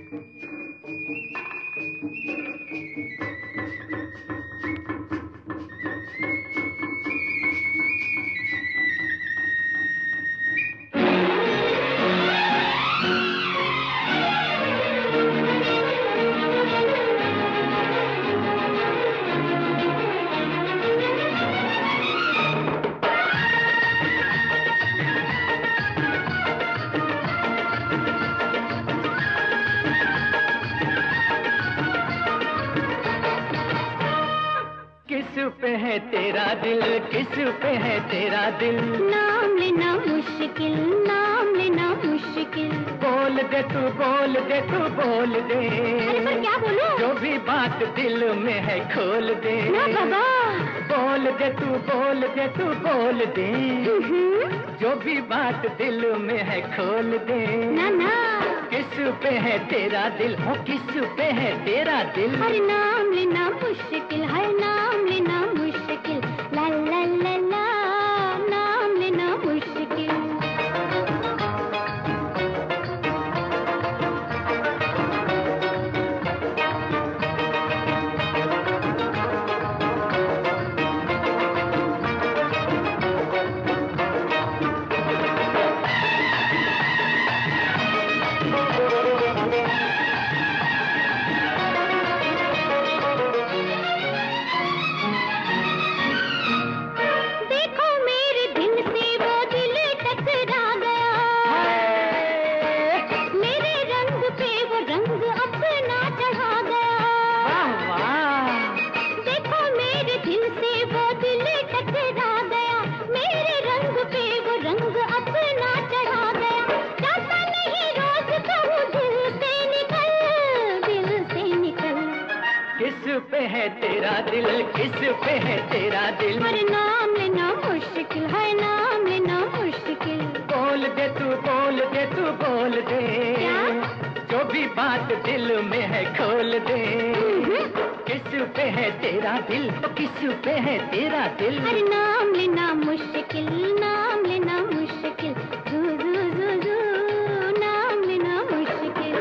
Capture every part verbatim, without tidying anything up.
किस पे है तेरा दिल, किस पे है तेरा दिल? नाम लेना मुश्किल, नाम लेना मुश्किल। बोल दे तू, बोल दे तू, बोल दे। अरे पर क्या बोलूं? जो भी बात दिल में है खोल दे। ना बाबा। बोल दे तू, बोल दे तू, बोल दे। जो भी बात दिल में है खोल दे। ना ना। किस पे है तेरा दिल, हो किस पे है तेरा दिल? अरे नाम लेना मुश्किल है, नाम लेना मुश्किल। ला ला ला ला, नाम लेना मुश्किल। किस पे है तेरा दिल, किस पे है तेरा दिल? अरे नाम लेना मुश्किल है, नाम लेना मुश्किल। बोल दे तू, बोल दे तू, बोल दे। क्या? जो भी बात दिल में है खोल दे। किस पे है तेरा दिल, किस पे है तेरा दिल? अरे नाम लेना मुश्किल, नाम लेना मुश्किल। जू जू जू जू, नाम लेना मुश्किल।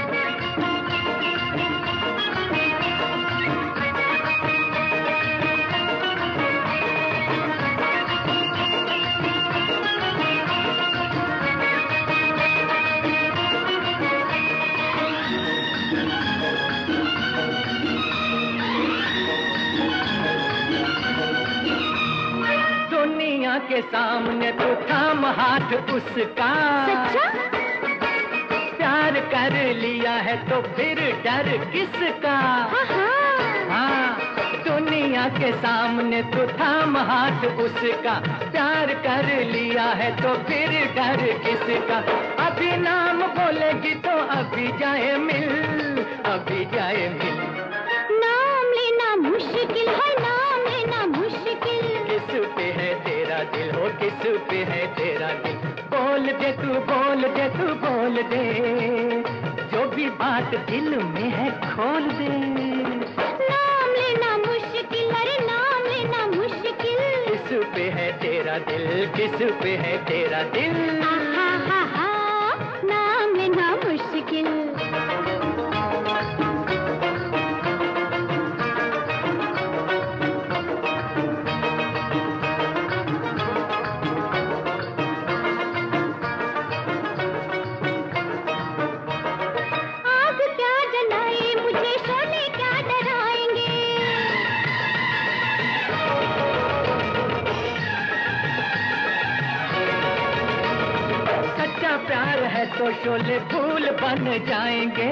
दुनिया के सामने तू थाम हाथ उसका। सच्चा? प्यार कर लिया है तो फिर डर किसका? हाँ, दुनिया के सामने तू थाम हाथ उसका। प्यार कर लिया है तो फिर डर किसका? अभी नाम बोलेगी तो अभी जाए मिल, अभी जाए मिल। नाम लेना मुश्किल है, नाम लेना मुश्किल। किस पे है तेरा दिल, हो किस पे है तेरा दिल? बोल दे तू, बोल दे तू, बोल दे। जो भी बात दिल में है खोल दे। नाम लेना मुश्किल, अरे नाम लेना मुश्किल। किस पे है तेरा दिल, किस पे है तेरा दिल? हा हा हा, नाम लेना मुश्किल। प्यार है तो शोले फूल बन जाएंगे।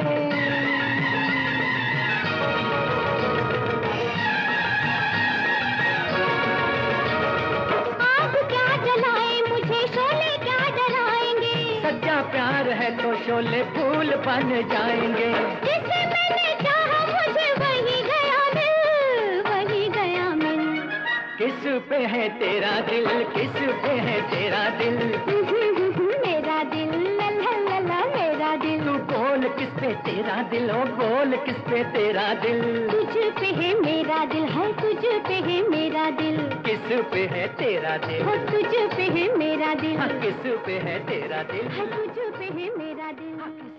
आग क्या जलाए मुझे, शोले क्या डराएंगे। सच्चा प्यार है तो शोले फूल बन जाएंगे। जिसे मैंने चाहा मुझे वही गया मिल, वही गया मिल। किस पे है तेरा दिल, किस पे है तेरा दिल? मेरा दिल, ला ला मेरा दिल। तू बोल किस पे तेरा दिल, ओ बोल किस पे तेरा दिल? तुझ पे है मेरा दिल, है तुझ पे है मेरा दिल। किस पे है तेरा दिल, हो तुझ पे है मेरा दिल। हाँ, किस पे है तेरा दिल, है तुझ पे है मेरा दिल। हाँ,